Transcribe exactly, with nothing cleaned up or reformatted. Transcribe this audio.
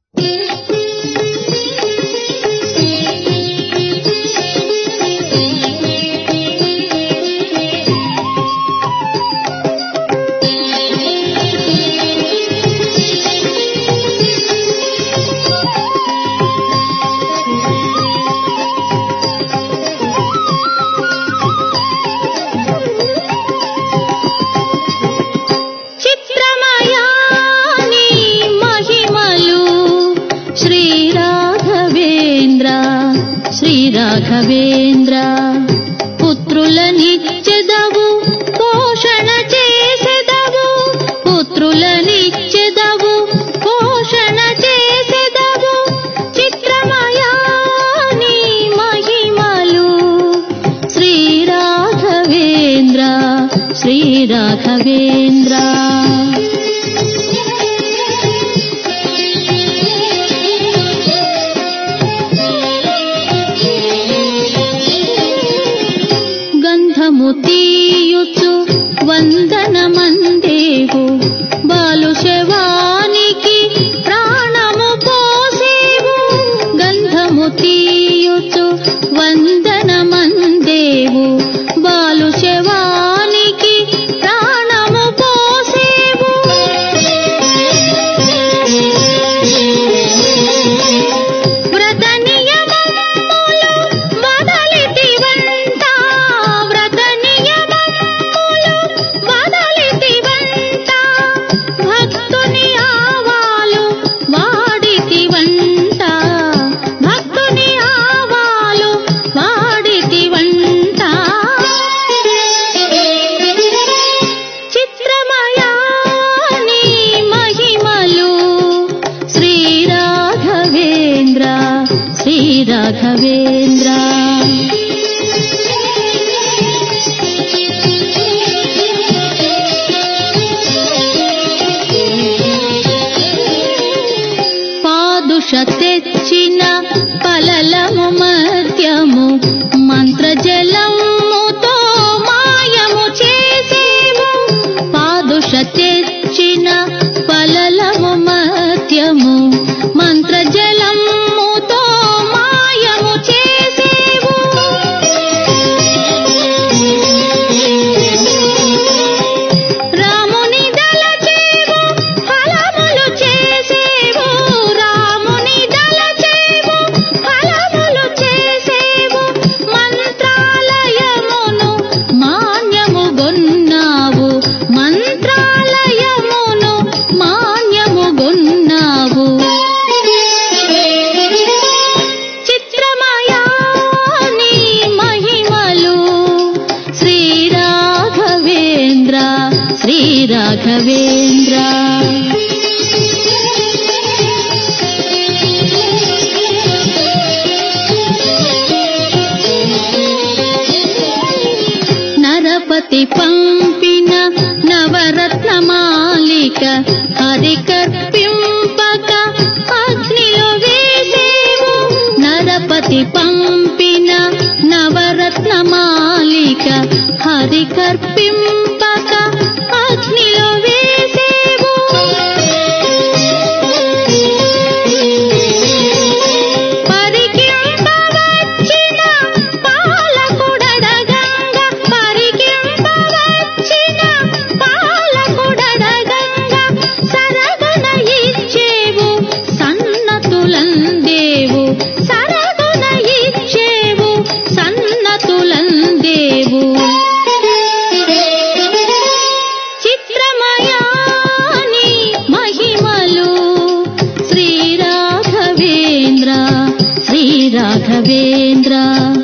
రాఘవేంద్ర పుత్రులనిచ్చెదవు పోషణ చేసెదవు పుత్రులనిచ్చెదవు పోషణ చేసెదవు చిత్రమయా నీ మహిమలు శ్రీ రాఘవేంద్ర శ్రీ రాఘవేంద్ర తీయుచు వందనమందేవు బాలు శవానికి ప్రాణము పోసేవు గంధము తీయుచు వందనమందేవు బాలు శవానికి ప్రాణము పోసేవు వ్రత నియమములు వదలితివంట వ్రత వదలితివంట భక్తుని ఆవాలు వాడితివంట భక్తుని ఆవాలు వాడితివంట చిత్రమయా నీ మహిమలు శ్రీ రాఘవేంద్ర శ్రీ రాఘవేంద్ర తెచ్చిన పలలము మద్యము మంత్రజలముతో మాయము చేసేవు పాదుష తెచ్చిన పలలము మద్యము మంత్రజలముతో మాయము చేసేవు రాముని దలచేవు ఫలములు చేసేవు శ్రీ రాఘవేంద్ర నరపతి పంపిన నవరత్నమాలిక హరికర్పింపక అగ్నిలో వేసేవు నరపతి పంపిన నవరత్నమాలిక హరికర్పింపక అగ్నిలో వేసేవు పరికింపవచ్చిన పాలకుడడగంగ పరికింపవచ్చిన పాలకుడడగంగ సరగున ఇచ్చేవు సన్నతులందేవు సరగున ఇచ్చేవు సన్నతులందేవు చిత్రమయా నీ మహిమలు శ్రీ రాఘవేంద్ర శ్రీ రాఘవేంద్ర